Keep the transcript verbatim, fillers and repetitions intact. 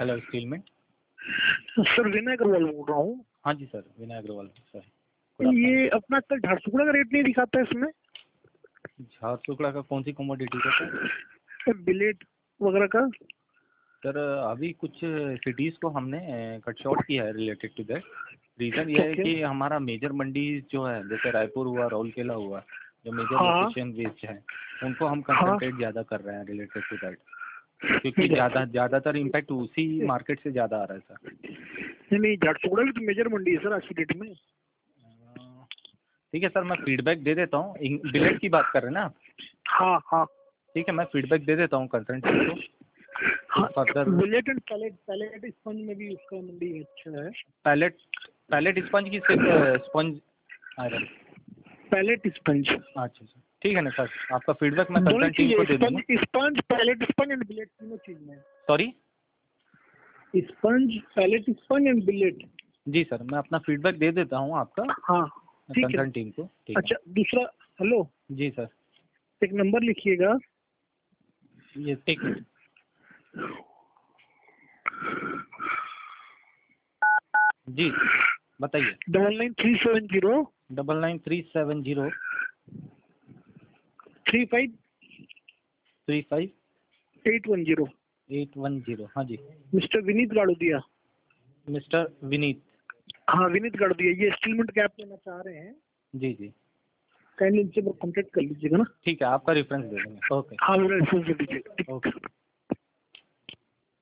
Hello SteelMint. Sir Vinay Agarwal बोल रहा हूँ। हाँ जी सर, विनय अग्रवाल सर। ये अपना कल झारसुगुड़ा का रेट नहीं दिखाता है इसमें। झारसुगुड़ा का कौन सी कमोडिटी का सर? बिलेट वगैरह का। सर अभी कुछ सिटीज़ को हमने कट शॉर्ट किया है रिलेटेड टू दैट। रीज़न ये है कि हमारा मेजर मंडी जो है, जैसे रायपुर हुआ, राउरकेला हुआ, जो मेजर हाँ। लोकेशन बेस्ड है, उनको हम कंसंट्रेट ज़्यादा कर रहे हैं रिलेटेड टू दैट, क्योंकि ज़्यादा ज़्यादातर इम्पैक्ट उसी मार्केट से ज़्यादा आ रहा है सर। नहीं, झारसुगुड़ा भी तो मेजर मंडी है सर आज की डेट में। ठीक है सर, मैं फीडबैक दे देता हूँ। बिलेट की बात कर रहे हैं ना? हाँ हाँ ठीक है, मैं फीडबैक दे देता हूँ कंसर्न टीम को। हाँ, further billet and pellet pellet sponge में भी उसका मंडी अच्छा है। पैलेट पैलेट स्पंज की सिर्फ स्पंज आयरन पैलेट स्पंज। अच्छा सर, ठीक है ना सर, आपका फीडबैक मैं कंसर्न टीम को दे दूँगा। Sponge pellet sponge and billet तीनों चीज में। Sorry, sponge pellet sponge and billet. जी सर, मैं अपना फीडबैक दे देता हूँ आपका हाँ ठीक है कंसर्न टीम को। ठीक अच्छा, दूसरा हेलो जी सर, एक नंबर लिखिएगा। ये टिक जी बताइए। Double nine three seven zero double nine three seven zero three five three five eight one zero. Eight one zero. हाँ जी, मिस्टर विनीत गाड़ोदिया। मिस्टर विनीत। हाँ विनीत गाड़ोदिया, ये स्टीलमेंट कैप लेना चाह रहे हैं। जी जी, काइंडली इनसे कॉन्टेक्ट कर लीजिएगा ना। ठीक है, आपका रेफरेंस दे देंगे। ओके। हाँ मेरा रेफरेंस दे दीजिएगा। ओके।